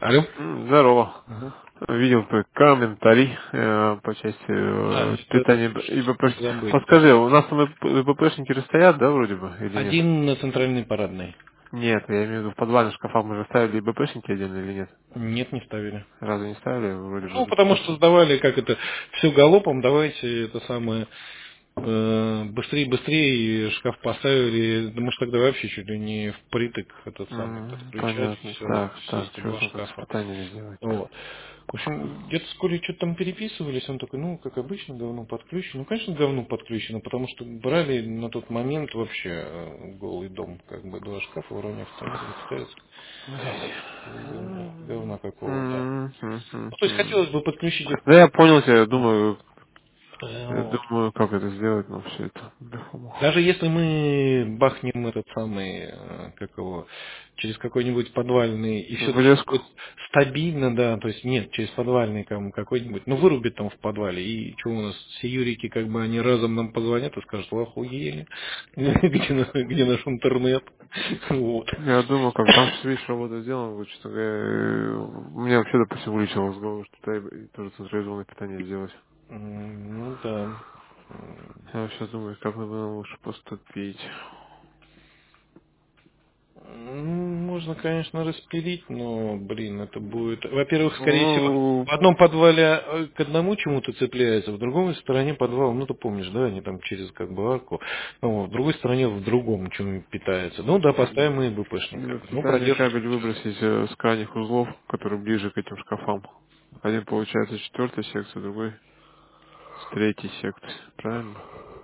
Алло. Здорово. Ага. Видел твой комментарий по части Что питания ИБП. не забыть, да. Подскажи, у нас там ИБПшники стоят, да, вроде бы, или нет? Один на центральной парадной. Нет, я имею в виду в подвальных шкафах мы же ставили ИБПшники отдельно или нет? Нет, не ставили. Разве не ставили? Вроде Ну, бы. потому что сдавали, как это, все галопом, давайте это самое, быстрее, быстрее, и шкаф поставили, да мы ж тогда вообще чуть ли не впритык этот самый подключать, Понятно. все, Так, все так, что 102 там как с шкафа. питанием сделать? Вот. В общем, где-то с Колей что-то там переписывались, он такой, ну, как обычно, говно подключено. Ну, конечно, говно подключено, потому что брали на тот момент вообще голый дом, как бы два шкафа, уровня акционерных ставится. Блядь. Говна какого, да. Ну, то есть Мгм. хотелось бы подключить это. Да я понял тебя, Вот. думаю, как это сделать, но все это бляха-муха. Даже если мы бахнем этот самый, как его, через какой-нибудь подвальный, и все Врезку. будет стабильно, да, то есть нет, через подвальный какой-нибудь, ну вырубит там в подвале, и что у нас, все юрики, как бы они разом нам позвонят и скажут, вы охуели, где наш интернет, вот. Я думаю, как там все вещь работа сделана, вот что у меня вообще, допустим, вылечило с головы, что тоже централизованное питание сделать. Ну да. Я сейчас думаю, как надо лучше поступить. Можно, конечно, распилить, но, блин, это будет... Во-первых, скорее всего, Ну, в одном подвале к одному чему-то цепляется, в другой стороне подвала, ну, ты помнишь, да, они там через как бы арку, ну, в другой стороне в другом чему питается. Ну, да, поставим мы БПшник, как бы, ну, специальный продержится. кабель выбросить с крайних узлов, который ближе к этим шкафам. Один получается с четвертой секции, другой с третьей секции. Правильно?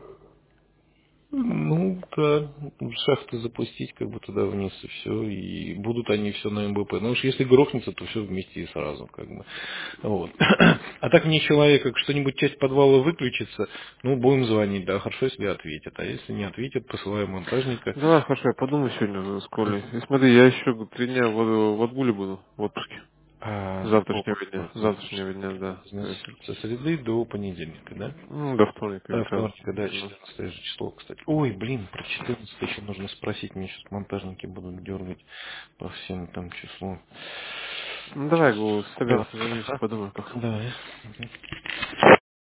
Ну, да, шахты запустить как бы туда вниз и все, и будут они все на МБП. Ну уж если грохнется, то все вместе и сразу, как бы. Вот. А так мне человека, что-нибудь часть подвала выключится, ну, будем звонить, да, хорошо, если ответят. А если не ответят, посылаем монтажника. Давай, хорошо, я подумаю сегодня с Колей. И смотри, я еще 3 дня в отгуле буду, в отпуске. С А, завтрашнего дня. С завтрашнего дня, да. То значит, есть, со среды до понедельника, да? до вторника или До как. вторника, да, 14 же число, кстати. Ой, блин, про 14 еще нужно спросить. Мне сейчас монтажники будут дергать по всем там числу. Ну давай, Гу, Сейчас. собирался, созвонимся, подумай как. Да.